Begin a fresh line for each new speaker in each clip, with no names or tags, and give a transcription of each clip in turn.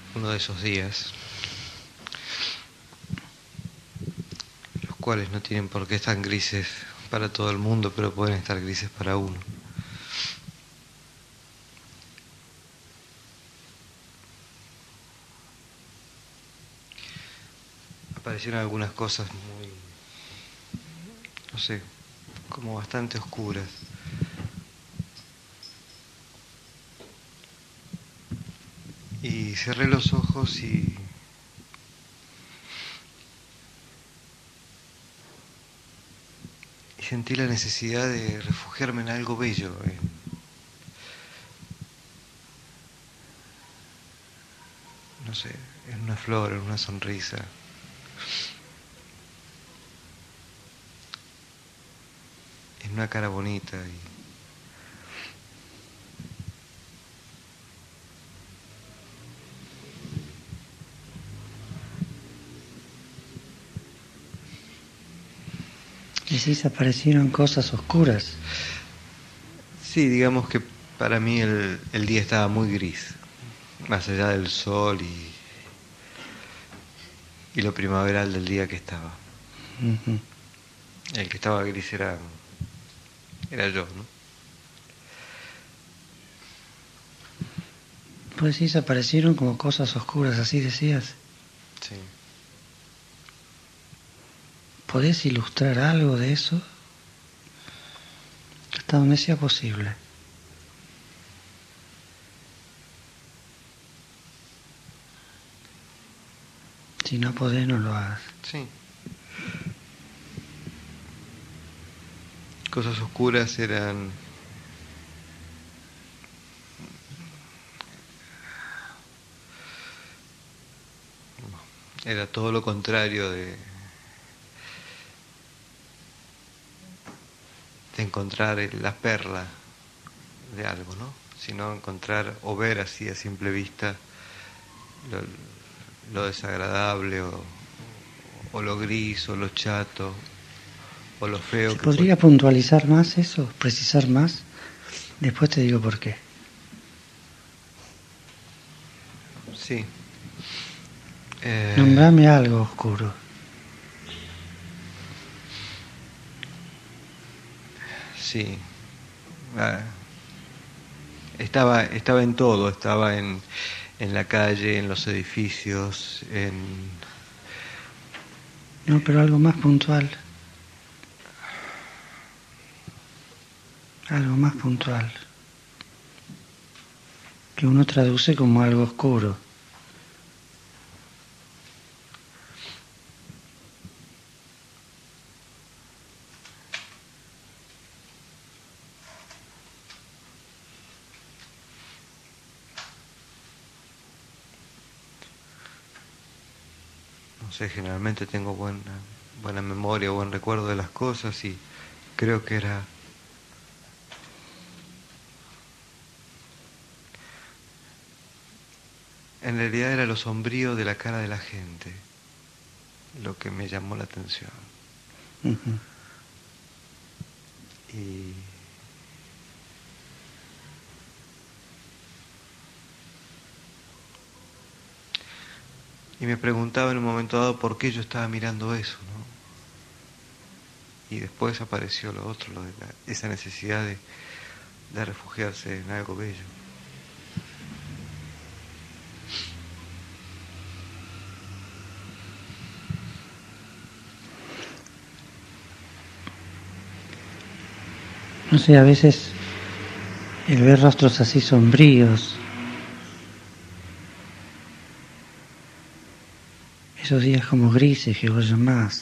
uno de esos días, los cuales no tienen por qué estar grises para todo el mundo, pero pueden estar grises para uno. Aparecieron algunas cosas muy, no sé, como bastante oscuras. Y cerré los ojos y sentí la necesidad de refugiarme en algo bello, no sé, en una flor, en una sonrisa, en una cara bonita.
Decís, aparecieron cosas oscuras.
Sí, digamos que para mí el día estaba muy gris, más allá del sol y lo primaveral del día que estaba.
Uh-huh.
El que estaba gris era yo, ¿no?
Pues decís, aparecieron como cosas oscuras, así decías.
Sí.
¿Podés ilustrar algo de eso? Hasta donde sea posible. Si no podés, no lo hagas.
Sí. Cosas oscuras eran era todo lo contrario de encontrar la perla de algo, ¿no? Sino encontrar o ver así a simple vista lo desagradable o lo gris o lo chato o lo feo
¿Se
que puede.
podría puntualizar más eso? ¿Precisar más? Después te digo por qué.
Sí.
Nombrame algo oscuro.
Sí. Ah, estaba en todo, estaba en la calle, en los edificios,
No, pero algo más puntual. Algo más puntual. Que uno traduce como algo oscuro.
no sé, generalmente tengo buena memoria, buen recuerdo de las cosas y creo que en realidad era lo sombrío de la cara de la gente lo que me llamó la atención.
Uh-huh.
Y me preguntaba en un momento dado por qué yo estaba mirando eso, ¿no? Y después apareció lo otro, esa necesidad de refugiarse en algo bello.
No sé, a veces el ver rostros así sombríos, esos días como grises que vos llamás,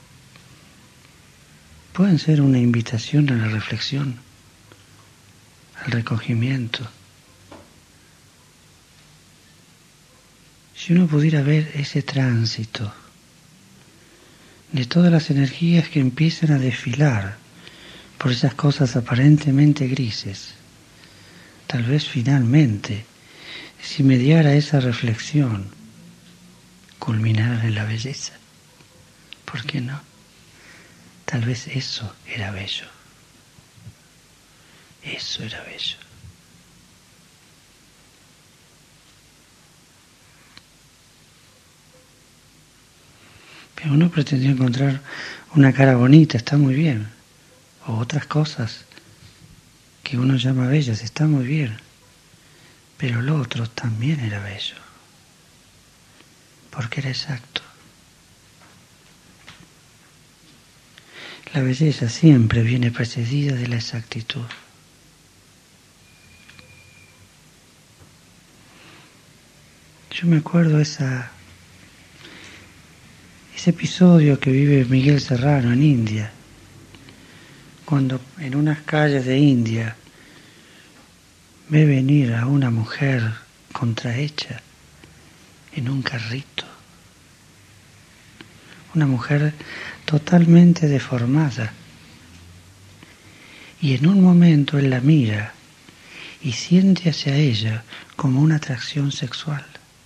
pueden ser una invitación a la reflexión, al recogimiento. Si uno pudiera ver ese tránsito de todas las energías que empiezan a desfilar por esas cosas aparentemente grises, tal vez finalmente, si mediara esa reflexión, culminaran en la belleza. ¿Por qué no? Tal vez eso era bello. Eso era bello. Que uno pretendió encontrar una cara bonita, está muy bien. O otras cosas que uno llama bellas, está muy bien. Pero lo otro también era bello. Porque era exacto. La belleza siempre viene precedida de la exactitud. Yo me acuerdo ese episodio que vive Miguel Serrano en India, cuando en unas calles de India ve venir a una mujer contrahecha en un carrito, una mujer totalmente deformada, y en un momento él la mira y siente hacia ella como una atracción sexual.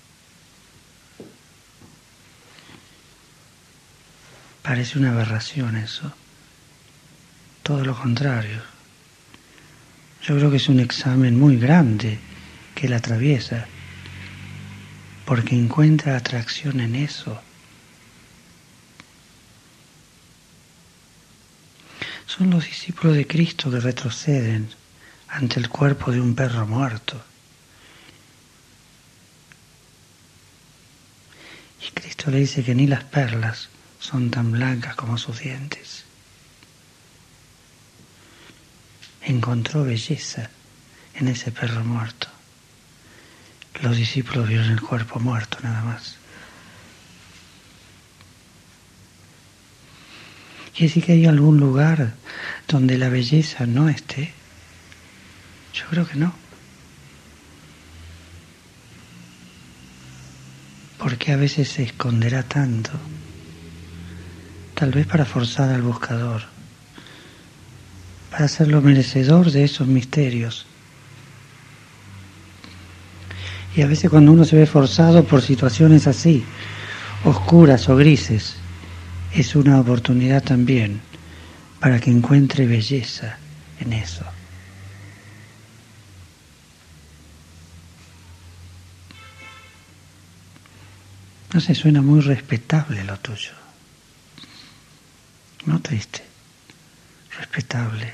Parece una aberración eso. Todo lo contrario. Yo creo que es un examen muy grande que la atraviesa, porque encuentra atracción en eso. Son los discípulos de Cristo que retroceden ante el cuerpo de un perro muerto. Y Cristo le dice que ni las perlas son tan blancas como sus dientes. Encontró belleza en ese perro muerto. Los discípulos vieron el cuerpo muerto nada más. ¿Quiere decir que hay algún lugar donde la belleza no esté? Yo creo que no. ¿Por qué a veces se esconderá tanto? Tal vez para forzar al buscador, para hacerlo merecedor de esos misterios. Y a veces cuando uno se ve forzado por situaciones así, oscuras o grises, es una oportunidad también para que encuentre belleza en eso. No sé, suena muy respetable lo tuyo. No triste, respetable.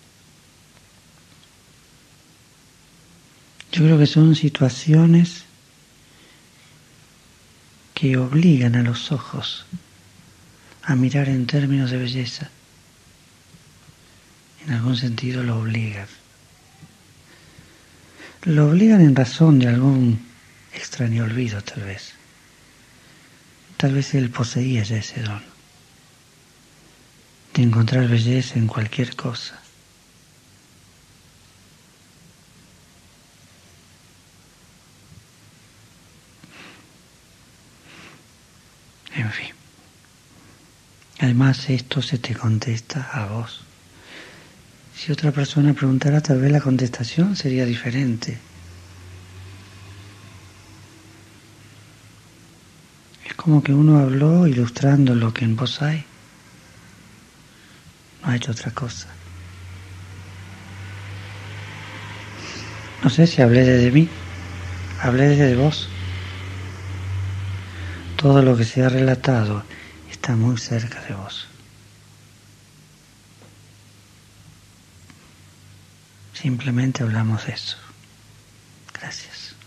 Yo creo que son situaciones que obligan a los ojos a mirar en términos de belleza. En algún sentido lo obligan. Lo obligan en razón de algún extraño olvido, tal vez. Tal vez él poseía ya ese don de encontrar belleza en cualquier cosa. En fin. Además, esto se te contesta a vos. Si otra persona preguntara, tal vez la contestación sería diferente. Es como que uno habló ilustrando lo que en vos hay. No ha hecho otra cosa. No sé si hablé desde mí, hablé desde vos. Todo lo que se ha relatado está muy cerca de vos. Simplemente hablamos de eso. Gracias.